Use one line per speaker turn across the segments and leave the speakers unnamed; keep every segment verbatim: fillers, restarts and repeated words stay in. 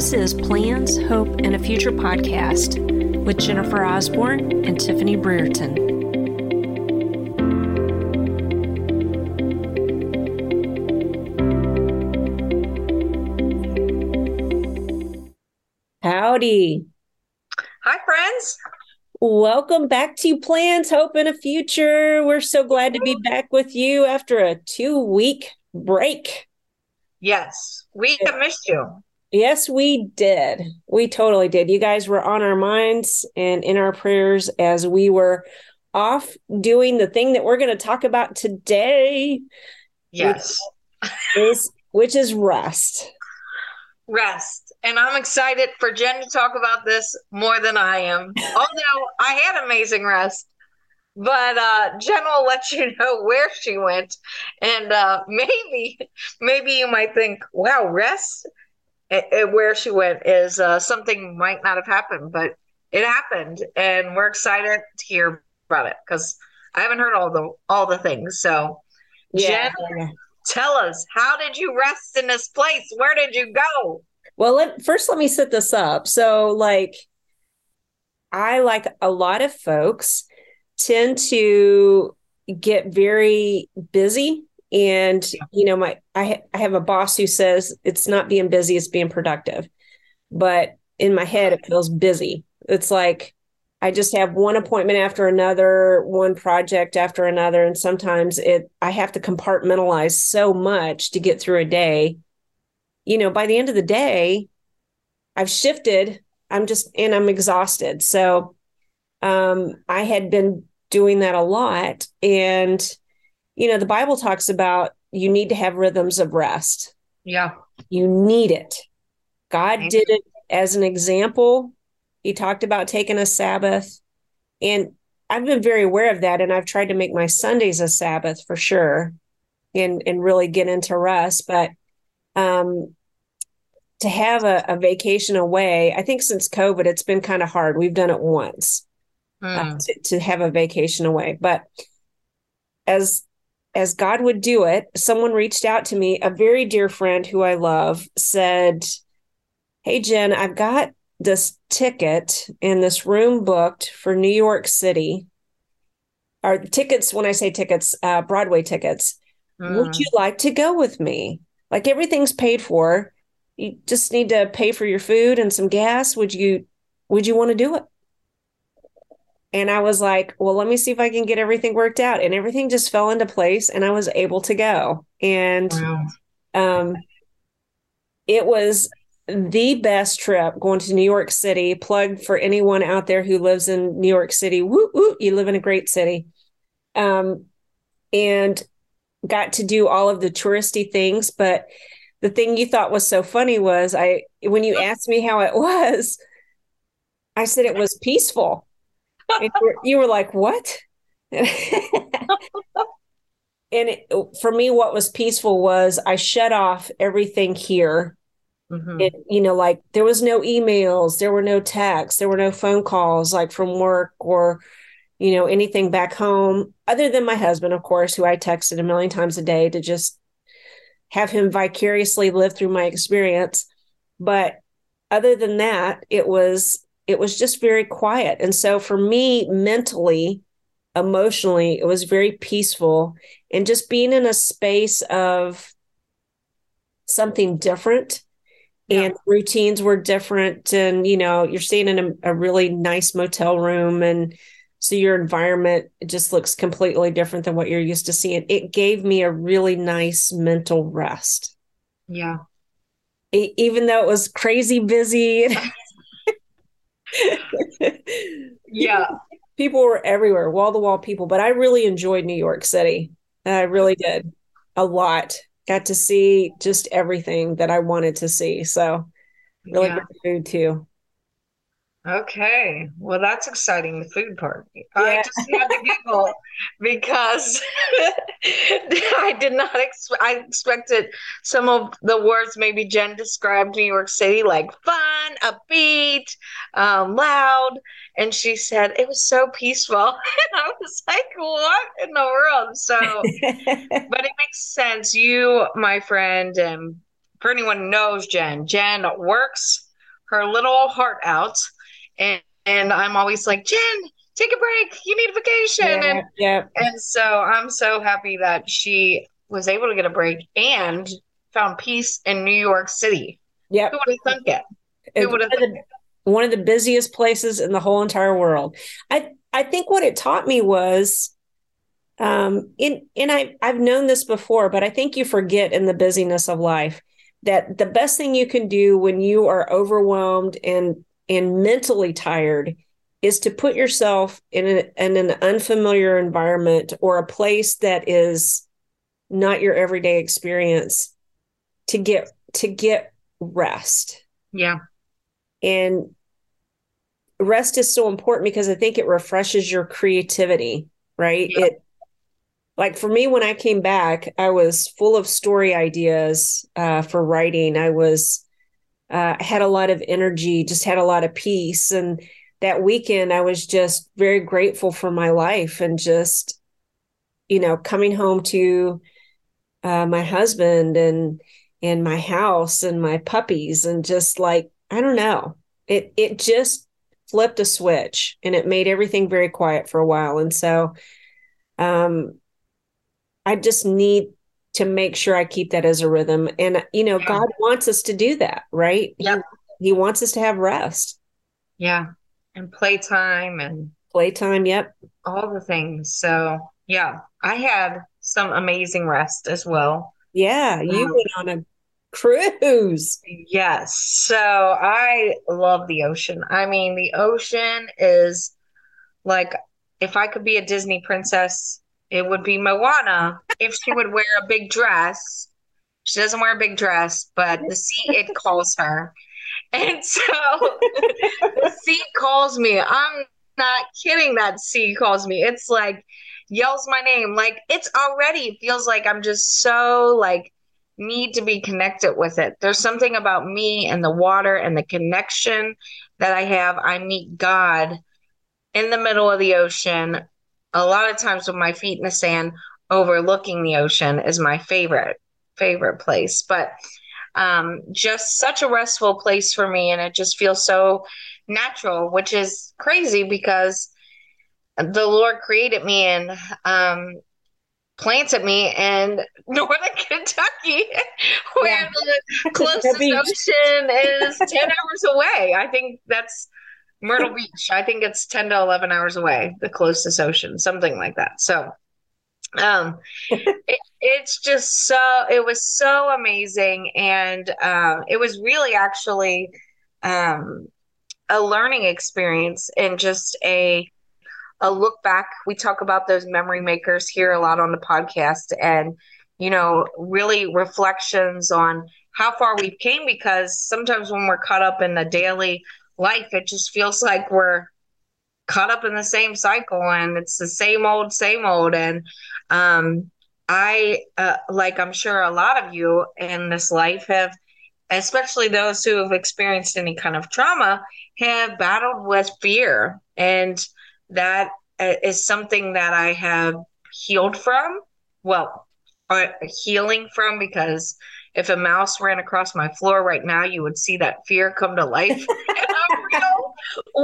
This is Plans, Hope, and a Future podcast with Jennifer Osborne and Tiffany Brereton. Howdy.
Hi, friends.
Welcome back to Plans, Hope, and a Future. We're so glad to be back with you after a two-week break.
Yes, we have missed you.
Yes, we did. We totally did. You guys were on our minds and in our prayers as we were off doing the thing that we're going to talk about today.
Yes.
Which is, which is rest.
Rest. And I'm excited for Jen to talk about this more than I am. Although I had amazing rest. But uh, Jen will let you know where she went. And uh, maybe, maybe you might think, wow, rest? It, where she went is uh, something might not have happened, but it happened, and we're excited to hear about it because I haven't heard all the all the things. So, yeah. Jen, tell us, how did you rest in this place? Where did you go?
Well, let, first, let me set this up. So, like, I, like a lot of folks, tend to get very busy. And, you know, my I, ha- I have a boss who says it's not being busy, it's being productive. But in my head, it feels busy. It's like I just have one appointment after another, one project after another. And sometimes it I have to compartmentalize so much to get through a day. You know, by the end of the day, I've shifted. I'm just and I'm exhausted. So um, I had been doing that a lot. And you know, the Bible talks about you need to have rhythms of rest.
Yeah.
You need it. God
Amen.
did it as an example. He talked about taking a Sabbath. And I've been very aware of that. And I've tried to make my Sundays a Sabbath for sure and, and really get into rest. But um, to have a, a vacation away, I think since COVID, it's been kind of hard. We've done it once mm. uh, to, to have a vacation away. But as As God would do it, someone reached out to me, a very dear friend who I love, said, hey, Jen, I've got this ticket and this room booked for New York City. Or tickets, when I say tickets, uh, Broadway tickets. Mm. Would you like to go with me? Like everything's paid for. You just need to pay for your food and some gas. Would you, would you want to do it? And I was like, well, let me see if I can get everything worked out. And everything just fell into place and I was able to go. And wow. um, it was the best trip going to New York City. Plug for anyone out there who lives in New York City. Woo, woo, you live in a great city. Um, and got to do all of the touristy things. But the thing you thought was so funny was I, when you asked me how it was, I said it was peaceful. And you were like, what? And it, for me, what was peaceful was I shut off everything here. Mm-hmm. It, you know, like there was no emails, there were no texts, there were no phone calls like from work or, you know, anything back home other than my husband, of course, who I texted a million times a day to just have him vicariously live through my experience. But other than that, it was It was just very quiet. And so for me, mentally, emotionally, it was very peaceful. And just being in a space of something different yeah. and routines were different. And, you know, you're staying in a, a really nice motel room. And so your environment just looks completely different than what you're used to seeing. It gave me a really nice mental rest.
Yeah.
It, even though it was crazy busy.
Yeah.
People were everywhere, wall to wall people, but I really enjoyed New York City. I really did a lot. Got to see just everything that I wanted to see. So really
yeah.
good food too.
Okay. Well, that's exciting, the food part. Yeah. I just had to giggle because I did not expect, I expected some of the words maybe Jen described New York City, like fun, upbeat, um, loud. And she said it was so peaceful. And I was like, what in the world? So, but it makes sense. You, my friend, and for anyone who knows Jen, Jen works her little heart out. And, and I'm always like, Jen, take a break. You need a vacation.
Yeah,
And,
yeah,
and so I'm so happy that she was able to get a break and found peace in New York City. Who
yep.
would have thunk it? Who
It's
would
one
have
of the one of the busiest places in the whole entire world. I I think what it taught me was, um, in and I I've known this before, but I think you forget in the busyness of life that the best thing you can do when you are overwhelmed and and mentally tired is to put yourself in, a, in an unfamiliar environment or a place that is not your everyday experience to get to get rest.
Yeah.
And rest is so important because I think it refreshes your creativity, right?
Yeah.
It like for me, when I came back, I was full of story ideas uh, for writing. I was uh, had a lot of energy, just had a lot of peace. And that weekend, I was just very grateful for my life and just, you know, coming home to uh, my husband and and my house and my puppies and just like, I don't know, it it just flipped a switch and it made everything very quiet for a while. And so um, I just need to make sure I keep that as a rhythm. And, you know,
Yeah.
God wants us to do that, right?
Yep.
He, he wants us to have rest.
Yeah. And playtime and
Playtime, yep.
all the things. So, yeah, I had some amazing rest as well.
Yeah, you
Um,
went on a cruise.
yes. So, I love the ocean. I mean, the ocean is like, if I could be a Disney princess, it would be Moana if she would wear a big dress. She doesn't wear a big dress, but the sea, it calls her. And so the sea calls me. I'm not kidding. That sea calls me. It's like yells my name. Like it's already feels like I'm just so like need to be connected with it. There's something about me and the water and the connection that I have. I meet God in the middle of the ocean. A lot of times with my feet in the sand, overlooking the ocean is my favorite favorite place. But um, just such a restful place for me. And it just feels so natural, which is crazy because the Lord created me and um, planted me in northern Kentucky, where
Yeah.
the closest ocean is ten hours away. I think that's Myrtle Beach. I think it's ten to eleven hours away, the closest ocean, something like that. So, um, it, it's just so, it was so amazing. And um, it was really actually um, a learning experience and just a, a look back. We talk about those memory makers here a lot on the podcast and, you know, really reflections on how far we've came because sometimes when we're caught up in the daily life, it just feels like we're caught up in the same cycle and it's the same old, same old. And um, I, uh, like I'm sure a lot of you in this life have, especially those who have experienced any kind of trauma, have battled with fear. And that uh, is something that I have healed from. Well, uh, healing from because if a mouse ran across my floor right now, you would see that fear come to life in a real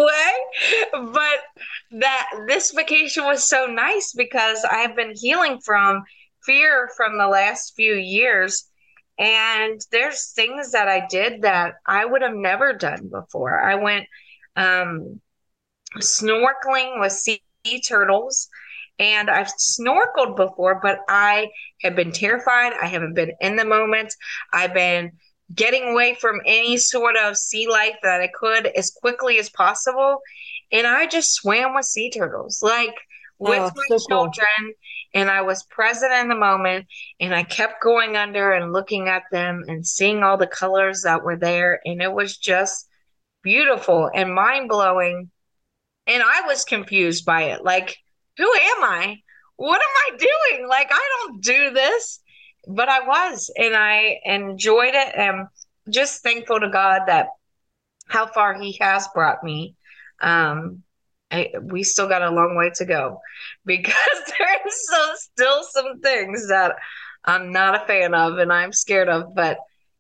way. But that this vacation was so nice because I've been healing from fear from the last few years. And there's things that I did that I would have never done before. I went um, snorkeling with sea turtles. And I've snorkeled before, but I have been terrified. I haven't been in the moment. I've been getting away from any sort of sea life that I could as quickly as possible. And I just swam with sea turtles, like with
Oh,
my
so cool.
children. And I was present in the moment. And I kept going under and looking at them and seeing all the colors that were there. And it was just beautiful and mind blowing. And I was confused by it. Like, who am I? What am I doing? Like, I don't do this. But I was, and I enjoyed it. And just thankful to God that how far He has brought me. Um, I, we still got a long way to go because there's so, still some things that I'm not a fan of and I'm scared of. But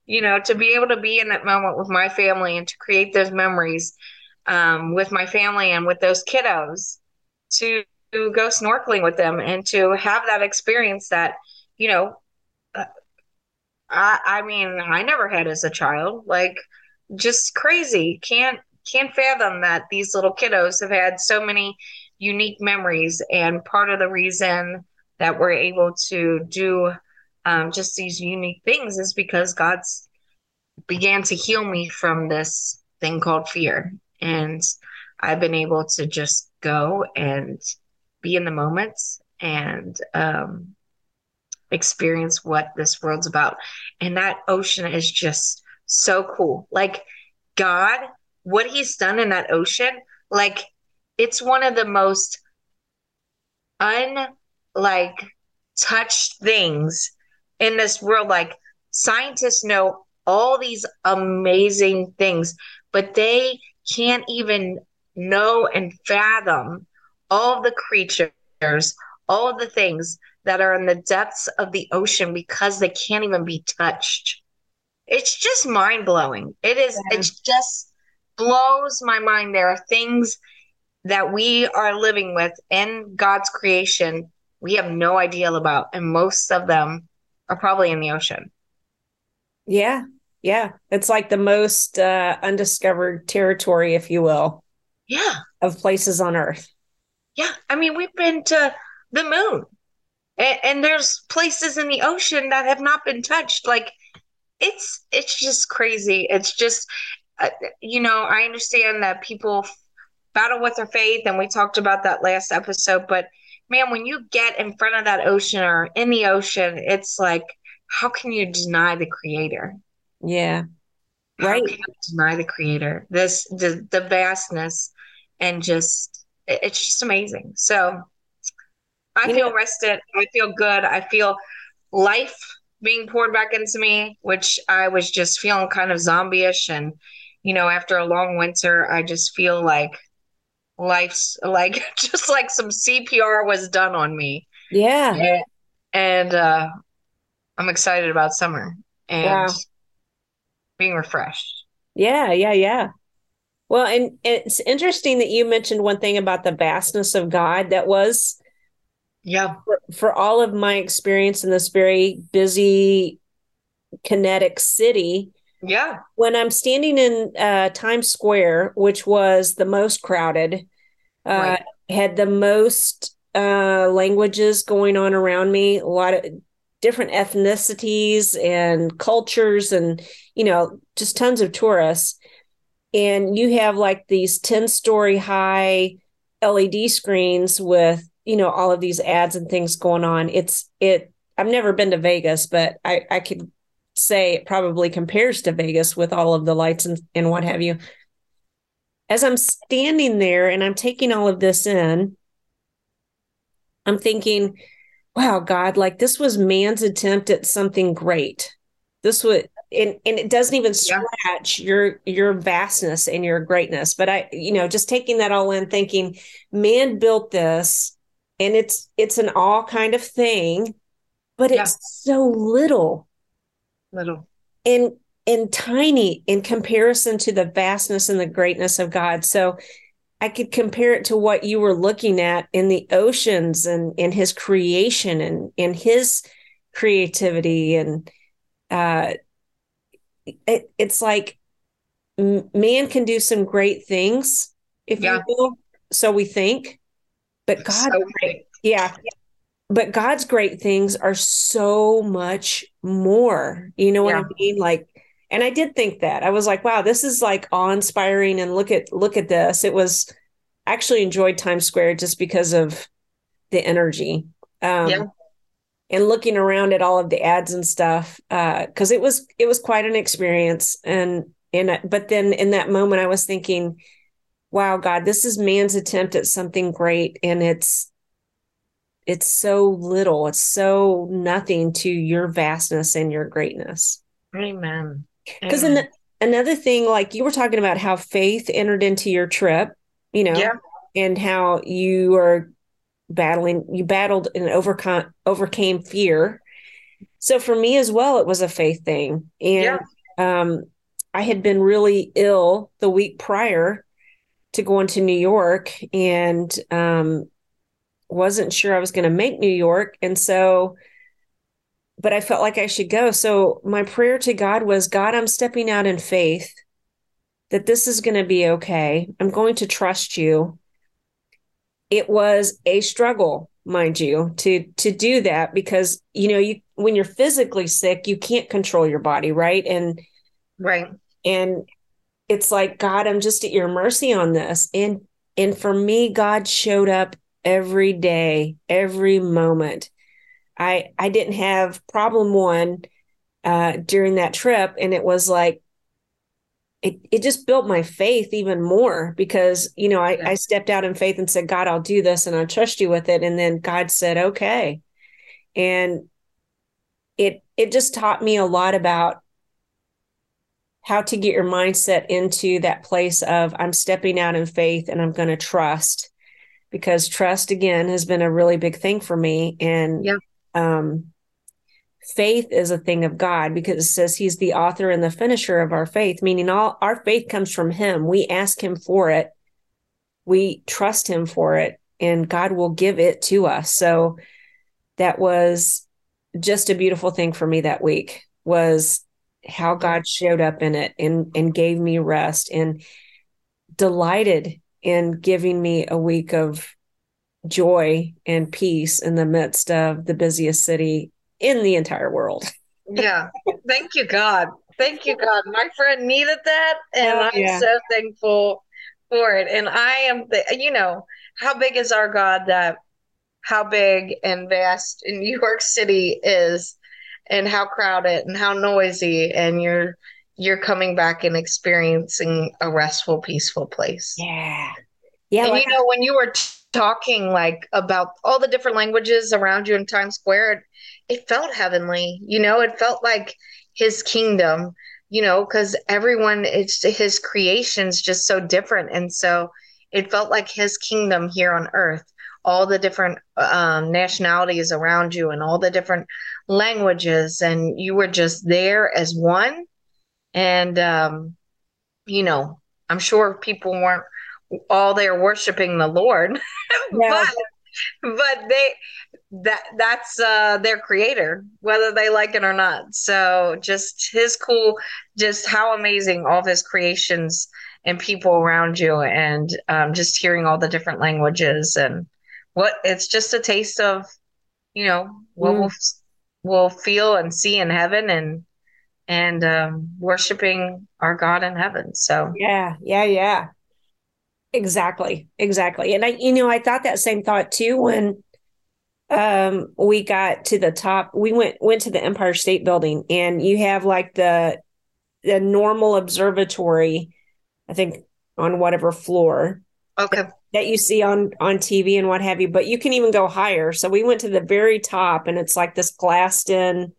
you know, to be able to be in that moment with my family and to create those memories um, with my family and with those kiddos, to, to go snorkeling with them and to have that experience that, you know, uh, I, I mean, I never had as a child. Like, just crazy. Can't can't fathom that these little kiddos have had so many unique memories. And part of the reason that we're able to do um, just these unique things is because God's began to heal me from this thing called fear. And I've been able to just go and be in the moment and um, experience what this world's about. And that ocean is just so cool. Like, God, what he's done in that ocean, like, it's one of the most un like touched things in this world. Like, scientists know all these amazing things, but they can't even know and fathom all of the creatures, all of the things that are in the depths of the ocean because they can't even be touched. It's just mind blowing. It is,
Yeah.
it just blows my mind. There are things that we are living with in God's creation we have no idea about, and most of them are probably in the ocean.
Yeah. Yeah. It's like the most uh, undiscovered territory, if you will,
Yeah.
of places on Earth.
Yeah. I mean, we've been to the moon, and, and there's places in the ocean that have not been touched. Like, it's it's just crazy. It's just, uh, you know, I understand that people battle with their faith, and we talked about that last episode. But man, when you get in front of that ocean or in the ocean, it's like, how can you deny the creator?
Yeah.
How
Right.
can you deny the creator? This the the vastness, and just it- it's just amazing. So I
You know,
feel rested. I feel good. I feel life being poured back into me, which I was just feeling kind of zombie-ish. And, you know, after a long winter, I just feel like life's like just like some C P R was done on me.
yeah.
And, and uh, I'm excited about summer and
Wow.
being refreshed.
Yeah. Yeah. Yeah. Well, and it's interesting that you mentioned one thing about the vastness of God. That was
Yeah.
for, for all of my experience in this very busy, kinetic city.
Yeah.
When I'm standing in uh, Times Square, which was the most crowded, uh,
Right.
had the most uh, languages going on around me, a lot of different ethnicities and cultures, and, you know, just tons of tourists. And you have like these ten story high L E D screens with, you know, all of these ads and things going on. It's, it, I've never been to Vegas, but I, I could say it probably compares to Vegas with all of the lights and, and what have you. As I'm standing there and I'm taking all of this in, I'm thinking, wow, God, like this was man's attempt at something great. This would, and, and it doesn't even
Yeah.
scratch your your vastness and your greatness. But I, you know, just taking that all in, thinking, man built this, and it's it's an all kind of thing, but
Yeah.
it's so little
Little.
and and tiny in comparison to the vastness and the greatness of God. So I could compare it to what you were looking at in the oceans and in his creation and in his creativity. And uh, it, it's like man can do some great things, if you
Yeah.
will. So we think, but God,
So
yeah, but God's great things are so much more. You know what I
yeah.
mean? Like, and I did think that. I was like, wow, this is like awe-inspiring. And look at look at this. It was I actually enjoyed Times Square just because of the energy.
Yeah.
Um, and looking around at all of the ads and stuff, because uh, it was it was quite an experience. And and but then in that moment, I was thinking, wow, God, this is man's attempt at something great, and it's it's so little, it's so nothing to your vastness and your greatness.
Amen.
Because in
Amen.
another thing, like you were talking about how faith entered into your trip, you know,
Yeah.
and how you are battling, you battled and overcome overcame fear. So for me as well, it was a faith thing. And
Yeah.
um, I had been really ill the week prior to going to New York, and um, wasn't sure I was going to make New York. And so, but I felt like I should go. So my prayer to God was, God, I'm stepping out in faith that this is going to be okay. I'm going to trust you. It was a struggle, mind you, to to do that, because you know, you when you're physically sick, you can't control your body, right? And
Right.
and it's like, God, I'm just at your mercy on this. And and for me, God showed up every day, every moment. I I didn't have problem one uh during that trip, and it was like it it just built my faith even more, because you know, I,
Yeah.
I stepped out in faith and said, God, I'll do this and I trust you with it. And then God said, okay. And it it just taught me a lot about how to get your mindset into that place of, I'm stepping out in faith and I'm going to trust, because trust again has been a really big thing for me. And
Yeah.
um faith is a thing of God, because it says he's the author and the finisher of our faith, meaning all our faith comes from him. We ask him for it. We trust him for it, and God will give it to us. So that was just a beautiful thing for me that week, was how
Yeah.
God showed up in it and, and gave me rest, and delighted in giving me a week of joy and peace in the midst of the busiest city in the entire world.
Yeah. Thank you, God. Thank you, God. My friend needed that, and
Oh,
I'm
yeah.
so thankful for it. And I am, the, you know, how big is our God, that how big and vast in New York City is, and how crowded and how noisy, and you're you're coming back and experiencing a restful, peaceful place.
Yeah. Yeah.
And
Like,
you know, when you were t- talking like about all the different languages around you in Times Square, it, it felt heavenly. You know, it felt like his kingdom, you know, because everyone, it's his creation's just so different. And so it felt like his kingdom here on earth, all the different um, nationalities around you and all the different languages. And you were just there as one. And, um, you know, I'm sure people weren't all there worshiping the Lord,
yeah.
but but they that that's uh their creator, whether they like it or not. So just his cool, just how amazing all of his creations and people around you, and um, just hearing all the different languages, and what it's just a taste of, you know, what we'll
Mm,
we'll feel and see in heaven, and and um, worshiping our God in heaven. So
yeah. Yeah. Yeah. Exactly. Exactly. And I, you know, I thought that same thought too when um we got to the top. We went went to the Empire State Building, and you have like the the normal observatory, I think, on whatever floor that,
okay,
that you see on on T V and what have you, but you can even go higher. So we went to the very top, and it's like this glassed in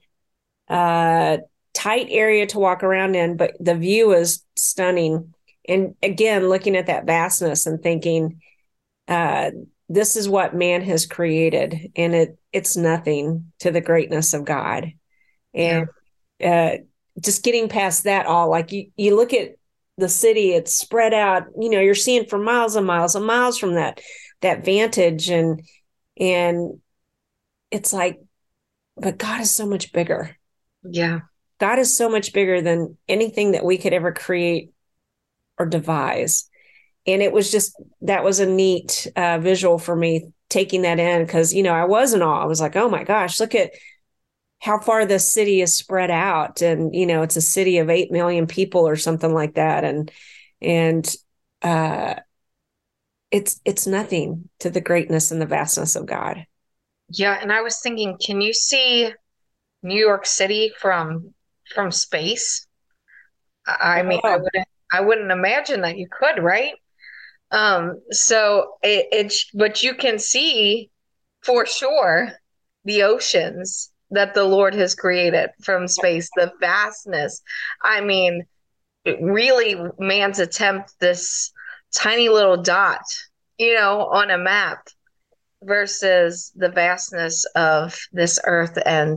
uh tight area to walk around in, but the view is stunning. And again, looking at that vastness and thinking, uh, this is what man has created, and it it's nothing to the greatness of God.
yeah,
And uh, just getting past that all, like you, you look at the city, it's spread out, you know, you're seeing for miles and miles and miles from that that vantage, and and it's like, but God is so much bigger.
yeah,
God is so much bigger than anything that we could ever create or devise. And it was just, that was a neat uh, visual for me, taking that in, because you know, I was in awe. I was like, oh my gosh, look at how far this city is spread out. And you know, it's a city of eight million people or something like that. And and uh it's it's nothing to the greatness and the vastness of God.
yeah. And I was thinking, can you see New York City from from space? I I mean, I
Oh,
wouldn't I wouldn't imagine that you could, right? Um, so it, it's but you can see for sure the oceans that the Lord has created from space, the vastness. I mean, it really, man's attempt, this tiny little dot, you know, on a map versus the vastness of this earth, and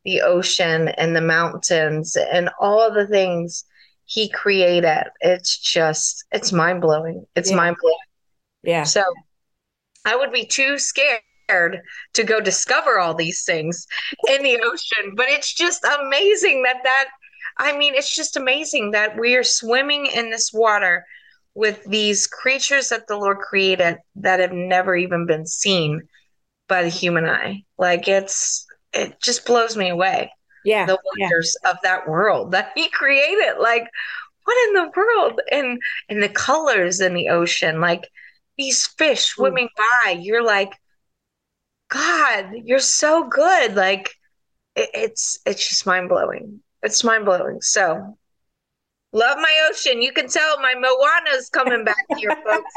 the ocean and the mountains and all of the things he created. It's just, it's mind blowing. It's
Yeah.
mind blowing.
Yeah.
So I would be too scared to go discover all these things in the ocean. But it's just amazing that that, I mean, it's just amazing that we are swimming in this water with these creatures that the Lord created that have never even been seen by the human eye. Like it's, it just blows me away.
Yeah.
The
Yeah.
wonders of that world that he created. Like, what in the world? And and the colors in the ocean, like these fish
Mm.
swimming by. You're like, God, you're so good. Like it, it's it's just mind blowing. It's mind blowing. So love my ocean. You can tell my Moana's coming back here,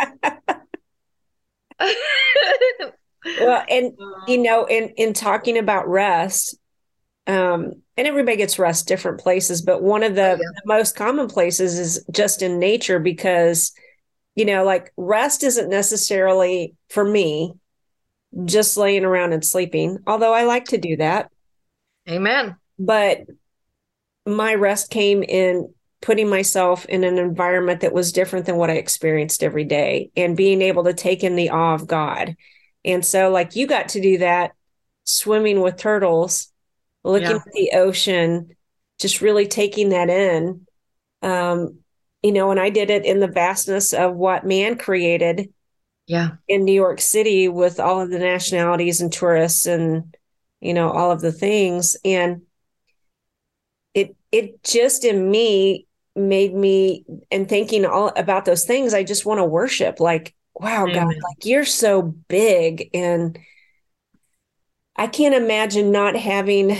folks.
Well, and you know, in in talking about rest, um, and everybody gets rest different places, but one of the,
Oh, yeah.
the most common places is just in nature because, you know, like rest isn't necessarily for me just laying around and sleeping, although I like to do that.
Amen.
But my rest came in putting myself in an environment that was different than what I experienced every day and being able to take in the awe of God. And so, like, you got to do that swimming with turtles, looking
Yeah.
at the ocean, just really taking that in. Um, you know, and I did it in the vastness of what man created
Yeah.
in New York City with all of the nationalities and tourists and, you know, all of the things. And it it just in me made me, and thinking all about those things, I just want to worship. Like, wow, God,
Amen.
like you're so big. And I can't imagine not having,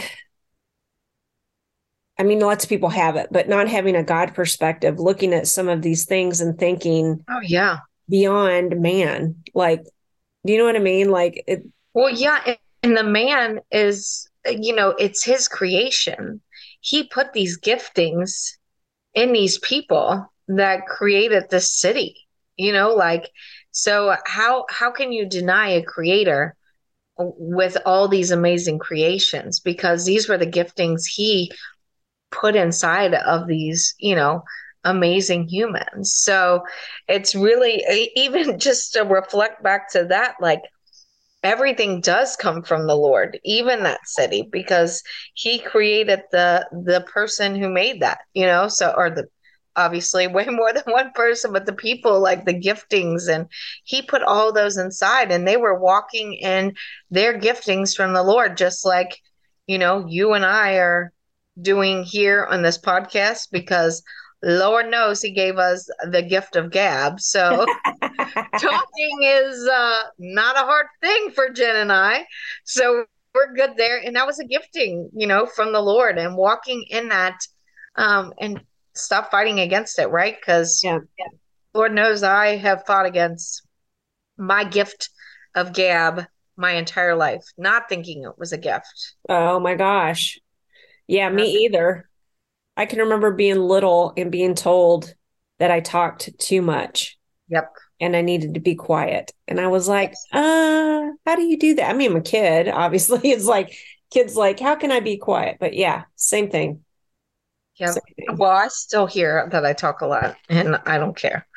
I mean, lots of people have it, but not having a God perspective, looking at some of these things and thinking
Oh, yeah.
beyond man. Like, do you know what I mean? Like, it,
Well, yeah. And, and the man is, you know, it's his creation. He put these giftings in these people that created this city, you know, like, so how how can you deny a creator with all these amazing creations? Because these were the giftings he put inside of these, you know, amazing humans. So it's really e- even just to reflect back to that, like everything does come from the Lord, even that city, because he created the the person who made that, you know, so, or the, obviously way more than one person, but the people, like the giftings, and he put all those inside, and they were walking in their giftings from the Lord, just like, you know, you and I are doing here on this podcast, because Lord knows he gave us the gift of gab. So talking is uh, not a hard thing for Jen and I. So we're good there. And that was a gifting, you know, from the Lord, and walking in that, um, and stop fighting against it, right? Because
yeah.
Lord knows I have fought against my gift of gab my entire life, not thinking it was a gift.
Oh my gosh. Yeah, me
Not-
either. I can remember being little and being told that I talked too much
Yep.
and I needed to be quiet. And I was like, uh, how do you do that? I mean, I'm a kid, obviously. It's like kids like, how can I be quiet? But yeah, same thing.
Yep.
Same thing.
Well, I still hear that I talk a lot, and I don't care.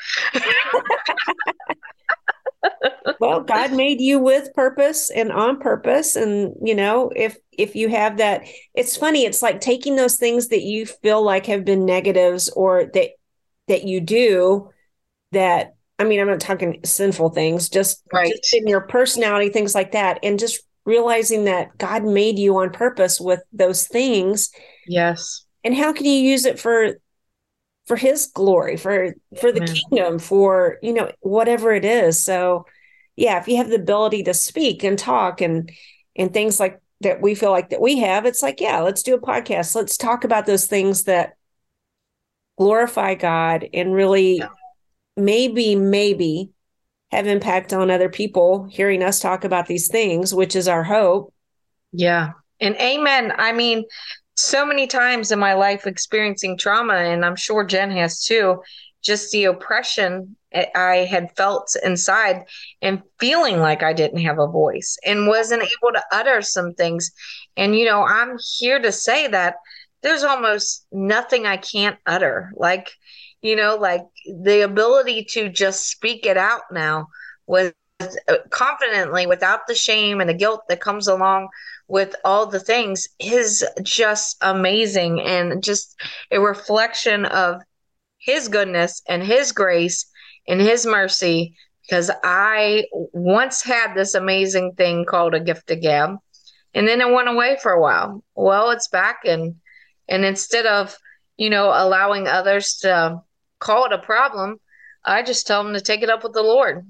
Well, God made you with purpose and on purpose. And, you know, if if you have that, it's funny, it's like taking those things that you feel like have been negatives, or that that you do that, I mean, I'm not talking sinful things, just,
Right.
just in your personality, things like that. And just realizing that God made you on purpose with those things.
Yes.
And how can you use it for for his glory, for for the
Amen.
kingdom, for, you know, whatever it is. So yeah, if you have the ability to speak and talk and and things like that, we feel like that we have, it's like, yeah, let's do a podcast. Let's talk about those things that glorify God and really
Yeah.
maybe, maybe have impact on other people hearing us talk about these things, which is our hope.
Yeah. And amen. I mean, so many times in my life experiencing trauma, and I'm sure Jen has too, just the oppression I had felt inside and feeling like I didn't have a voice and wasn't able to utter some things. And, you know, I'm here to say that there's almost nothing I can't utter. Like, you know, like the ability to just speak it out now with confidently without the shame and the guilt that comes along with all the things is just amazing and just a reflection of his goodness and his grace and his mercy, because I once had this amazing thing called a gift of gab, and then it went away for a while. Well, it's back, and and instead of, you know, allowing others to call it a problem, I just tell them to take it up with the Lord.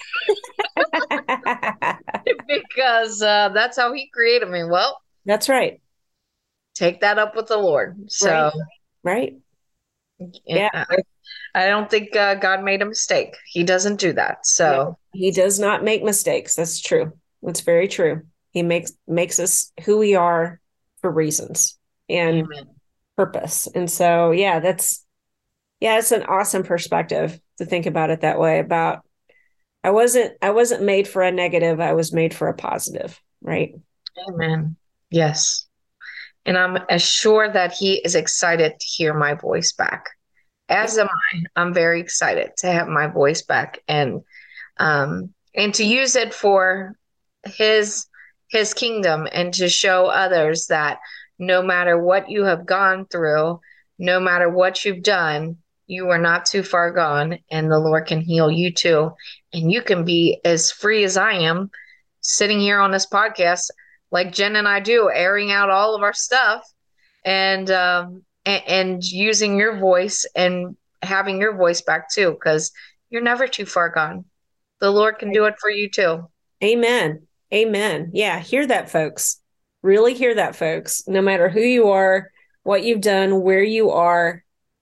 Because uh, that's how he created me. Well,
that's right.
Take that up with the Lord. So,
right. right. Yeah.
I, I don't think uh, God made a mistake. He doesn't do that. So
no, he does not make mistakes. That's true. That's very true. He makes makes us who we are for reasons and Amen. Purpose. And so, yeah, that's yeah, it's an awesome perspective to think about it that way. About I wasn't I wasn't made for a negative. I was made for a positive. Right.
Amen. Yes. And I'm as sure that he is excited to hear my voice back. As am I. I'm very excited to have my voice back and um, and to use it for his his kingdom and to show others that no matter what you have gone through, no matter what you've done, you are not too far gone, and the Lord can heal you too. And you can be as free as I am sitting here on this podcast, like Jen and I do, airing out all of our stuff and um, and, and using your voice and having your voice back too, because you're never too far gone. The Lord can do it for you too.
Amen. Amen. Yeah. Hear that, folks. Really hear that, folks. No matter who you are, what you've done, where you are,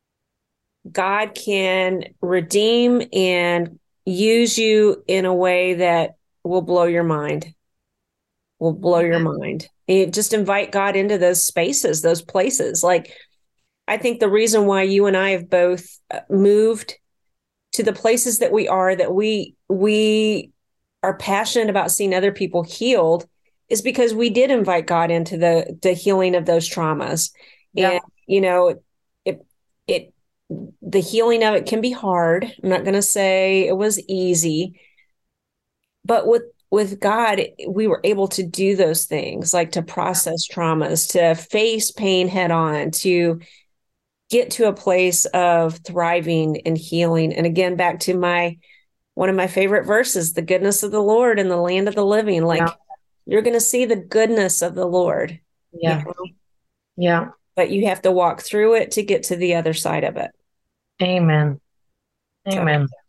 God can redeem and use you in a way that will blow your mind. Will blow your mind. And just invite God into those spaces, those places. Like, I think the reason why you and I have both moved to the places that we are, that we we are passionate about seeing other people healed, is because we did invite God into the the healing of those traumas. Yeah. And you know, it it the healing of it can be hard. I'm not going to say it was easy, but with with God, we were able to do those things, like to process traumas, to face pain head on, to get to a place of thriving and healing. And again, back to my, one of my favorite verses, the goodness of the Lord in the land of the living. Like, yeah. You're going to see the goodness of the Lord.
Yeah. You know? Yeah.
But you have to walk through it to get to the other side of it.
Amen. Amen. So,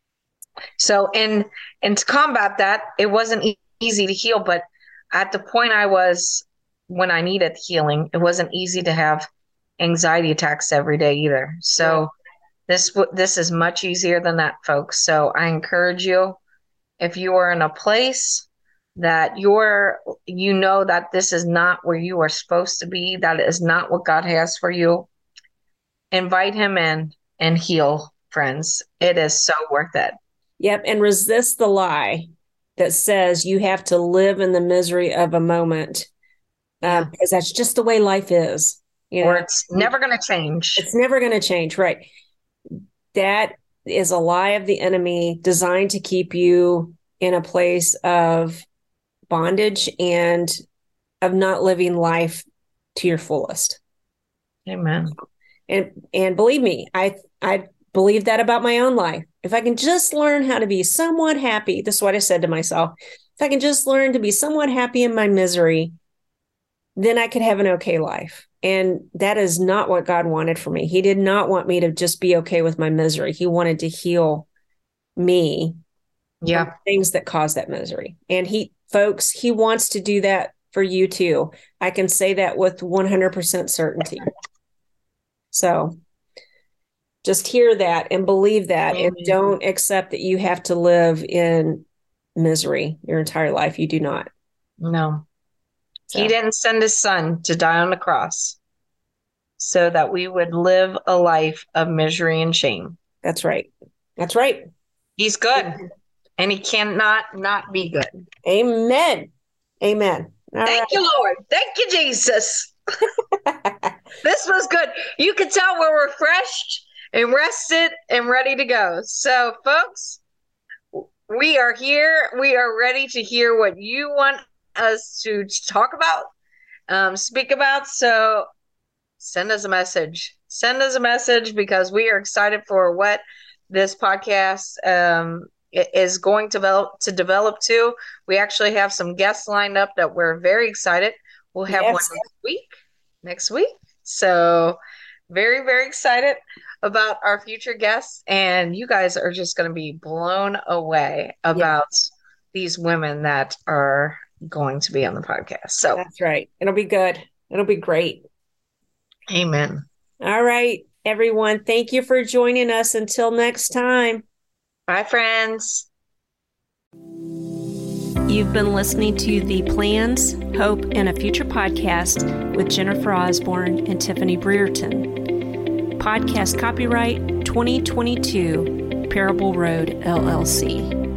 so and, and to combat that, it wasn't e- easy to heal, but at the point I was, when I needed healing, it wasn't easy to have anxiety attacks every day either. So yeah. this this is much easier than that, folks. So I encourage you, if you are in a place that you're, you know that this is not where you are supposed to be, that is not what God has for you, invite him in and heal, friends. It is so worth it.
Yep. And resist the lie that says you have to live in the misery of a moment, yeah. uh, because that's just the way life is. You know,
or it's never going to change.
It's never going to change. Right. That is a lie of the enemy designed to keep you in a place of bondage and of not living life to your fullest.
Amen.
And, and believe me, I, I believe that about my own life. If I can just learn how to be somewhat happy, this is what I said to myself. If I can just learn to be somewhat happy in my misery, then I could have an okay life. And that is not what God wanted for me. He did not want me to just be okay with my misery. He wanted to heal me
yeah.
from things that cause that misery. And he, folks, he wants to do that for you too. I can say that with one hundred percent certainty. So just hear that and believe that. Amen. And don't accept that you have to live in misery your entire life. You do not.
No. So. He didn't send his son to die on the cross so that we would live a life of misery and shame.
That's right. That's right.
He's good. And he cannot not be good.
Amen. Amen. All
Thank
right.
you, Lord. Thank you, Jesus. This was good. You can tell we're refreshed and rested and ready to go. So, folks, we are here. We are ready to hear what you want us to talk about, um, speak about. So send us a message. Send us a message because we are excited for what this podcast um, is going to develop, to develop to. We actually have some guests lined up that we're very excited. We'll have yes. one next week. Next week. So very, very excited about our future guests. And you guys are just going to be blown away about yes. these women that are going to be on the podcast. So
that's right. It'll be good. It'll be great.
Amen.
All right, everyone. Thank you for joining us. Until next time.
Bye, friends.
You've been listening to the Plans, Hope, and a Future podcast with Jennifer Osborne and Tiffany Brereton. Podcast copyright twenty twenty-two, Parable Road, L L C.